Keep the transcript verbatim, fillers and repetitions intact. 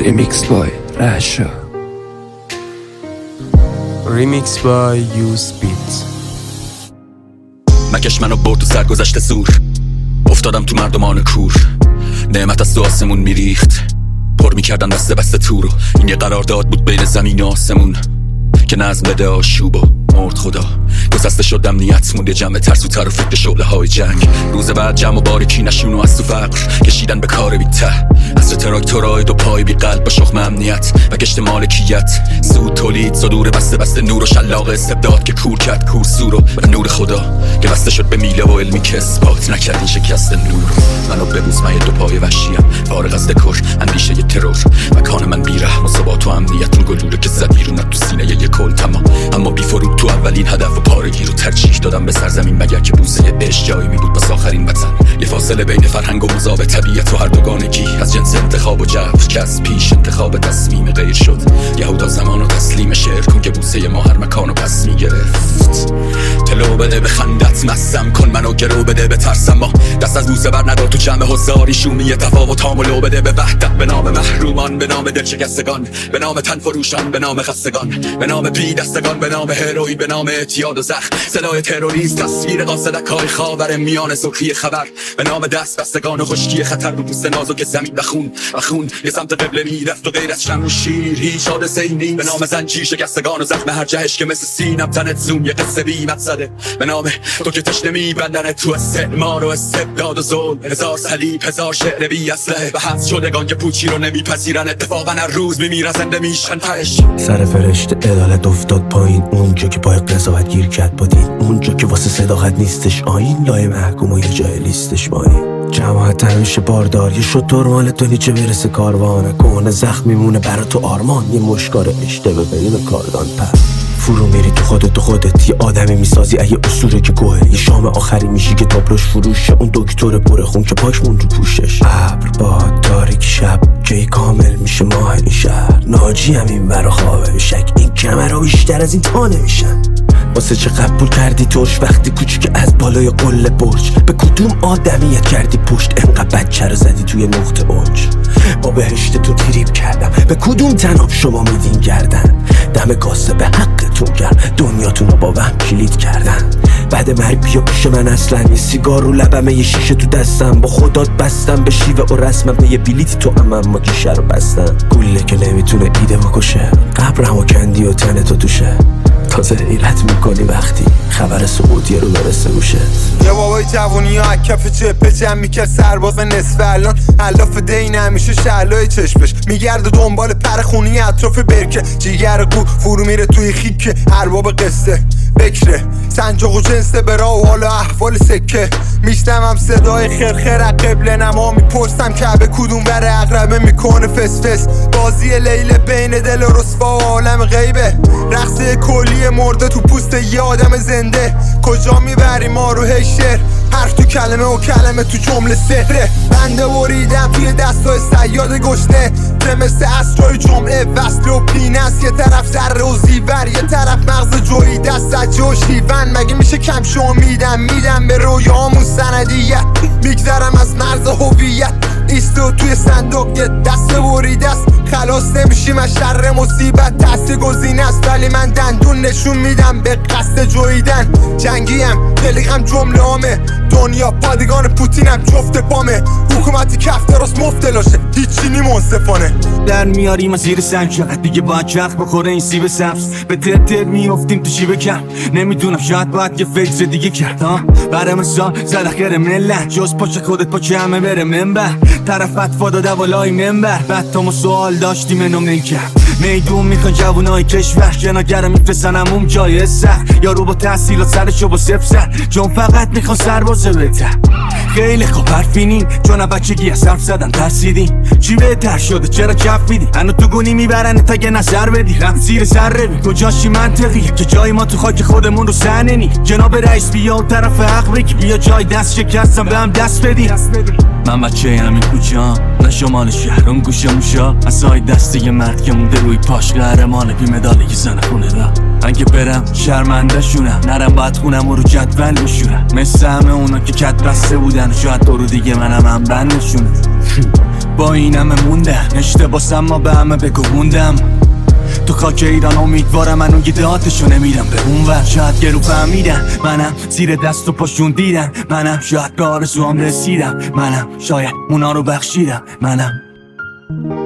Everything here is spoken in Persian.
Remix by Rasha. Remix by Use Beat. مکش منو برد تو سرگذشت زور، افتادم تو مردمان کور. نعمت از تو آسمون میریخت، پر میکردن بسته بسته تو رو. این یه قرارداد بود بین زمین و آسمون که نظم بده آشوب و مرد خدا. گسسته شدم نیت مونده جمع ترس و تر و فکر شعله های جنگ. روز بعد جمع و باریکی نشون و از تو فقر کشیدن به کار بی ته. عصر تراکتورهای دو پای بی قلب با شخم امنیت و گشت مالکیت. زود تولید صدور بسته بسته نور و شلاق استبداد که کور کرد کورسو رو و نور خدا که بسته شد به میله و علمی که اثبات نکرد این شکست نور. منو ببوس من یه دو پای وحشیم فارغ از دکور اندیشه ی ترور. مکان من بیرحم و ثبات و امنیت. اون گلوله که زد بیرون تو سینه ی کل تمام، اما بی فرود تو اولین هدف و پارگی رو ترجیح دادم به سرزمین مگر که بوسه عشق جایی می بود بس آخرین وطن. یه فاصله بین فرهنگ و مذاب طبیعت و هر دوگانگی از جنس انتخاب و جبر که از پیش انتخاب تصمیم غیر شد. یهودا زمان و تسلیم شعر کن که بوسه ما هر مکان و پس می گرفت. تلو بده به خندت مستم کن منو گرو بده به ترسم ما دست از بوسه بر ندار تو جمع حضاری شومی تفاوتام و لو بده به وحدت. به نام محرومان، به نام دلشکستگان، به نام تن فروشان، به نام خستگان، به نام بی دستگان، به نام هروئین، به نام اعتیاد و زخم. صدای تروریست تصویر قاصدکای خاور میان سرخی خبر. به نام دست بستگان و خشکی خطر رو پوست نازک زمین و خون و خون یه سمت قبله میرفت و غیر از شمع و شیر هیچ حادثه ای نیست. به نام زنجیر شکستگان و زخم هر جهش که مثل سینم تنت زوم یه قصه بی مقصده. به نام تو که تشنه میبندن تو استعمار و استبداد و ظلم. هزار صلیب، هزار شعر بی اسلحه و حبس شدگان که پوچی رو نمیپذیرن. اتفاقا هر روز میمیرن زنده میشن تهش. سر فرشته عدالت افتاد پایین، اونجا که پای قضاوت گیر کرد با دین، اونجا که واسه صداقت نیستش آیین، لای محکوم و یه جای لیستش مایین. جماعت همیشه باردار، یه شطور مال تو نیچه برسه کاروانه. کهنه زخم میمونه برا تو آرمان، یه مشکار اشتبه بین کاردان پر. فرو میری تو خودت تو خودت، یه آدمی میسازی اگه اصوره که گوه. یه شام آخری میشی که تابلوش فروشه، اون دکتر پر خون که پاک مون رو پوشش. ابر باد تاریک شب جای کامل میشه ماه این شهر. ناجی هم این برا خوابه شک این کمرها بیشتر از این تا نمیشن. واسه چه قبول کردی توش وقتی کوچیک از بالای قله برج؟ به کدوم آدمیت کردی پشت انقدر بچه رو زدی توی نقطه اوج؟ با بهشتتون تریب کردم، به کدوم تناب شما میدین گردن؟ دم گاسه به حقتون گرم، دنیاتون رو با وهم کلید کردن. بعد مرگ بیا پیش من اصلا، یه سیگار رو لبمه یه شیشه تو دستم. با خدات بستم به شیوه و رسمم، به یه بلیتی تو هم اما گیشه رو بستم. گوله که نمیتونه ایده بکشه، قبرم و کندی و تن تو توشه. تازه حیرت میکنی وقتی خبر سعودیه رو برسه گوشت. یه بابای جوونی ها کف جبه جمع میکرد سرباز نصف الان علاف دین همیشه شعلای چشمش میگرده دنبال پر خونی اطراف برکه. جیگر گو فرو میره توی خیکه ارباب قصه بکره. سنجاق و جنسه برا و حالا احوال سکه. میشتمم صدای خرخر قبل نما میپرسم کعبه کدوم بره اقربه میکنه فس فس. بازی لیل بین دل و رسوا و عالم غیبه. رقصه کلی مرده تو پوست یه آدم زنده. کجا میبری ما رو هشر؟ حرف تو کلمه و کلمه تو جمله سهره. بنده بریدم توی دستای صیاد گشنه که مثل اسرای جمعه وصل و پینست. یه طرف ذره و زیور، یه طرف مغز جوی دست زجه و شیون. مگه میشه کم شو میدم میدم به رویامون سندیت. میگذرم از مرز هویت ایستو توی صندوق یه دست بریده است. خلاص نمیشیم از شر مصیبت، دست گزینه است ولی من دندون نشون میدم به قصد جویدن. جنگیم دلیقم جمله هامه، دنیا پادگان پوتینم جفت پامه. حکومتی کف درست مفتلاشه هیچی نی منصفانه. در میاریم از زیر سنگ چقدر دیگه باید چرخ بخوره این سیب سبز. به تر تر میافتیم تو شیب کم. نمیدونم شاید باید یه فکر دیگه کرد ها. برای مثال زد اخیر ملت جز پاچه خودت پاچه همه بره منبر. طرف فتوا داده بالای منبر. بعد تا ما سوال داشتیم انم نکرد. میدون میخوان جوونای کشور جناگرم میفرستن همون جای سر. یارو با تحصیلات سرشو با صفر سر، چون فقط میخوان سربازه بهتر. خیلی خوب حرفینین چون بچگی از حرف زدن ترسیدین. چی بهتر شده چرا کف میدی؟ هنو تو گونی میبرن تا یه نظر بدی. رفت زیر سر روی کجاشی منطقیه که جای ما تو خاک خودمون رو سنه نی. جناب رئیس بیا و طرف حق بگی، بیا جای دست شکستم به هم دست بدی. من بچه همین کوچه‌ام نه شمال شهر اون گوشه موشا. اصای دست یه مرد که مونده روی پاش قهرمانه بی مدالی که زنه خونه را. اگه برم شرمنده شونم، نرم باید خونم و رو جدول بشورم. مثل همه اونا که کت بسته بودن، شاید دو رو دیگه منم هم بندشونه. با این همه موندن اشتباسم ما به همه بگو موندم تو خاک ایران امیدوارم من اون گیداتشو نمیرم به اون ور شاید گرو فهمیدن منم زیر دست و پاشون دیدن منم شاید به آرزوام رسیدم منم شاید اونا رو بخشیدم منم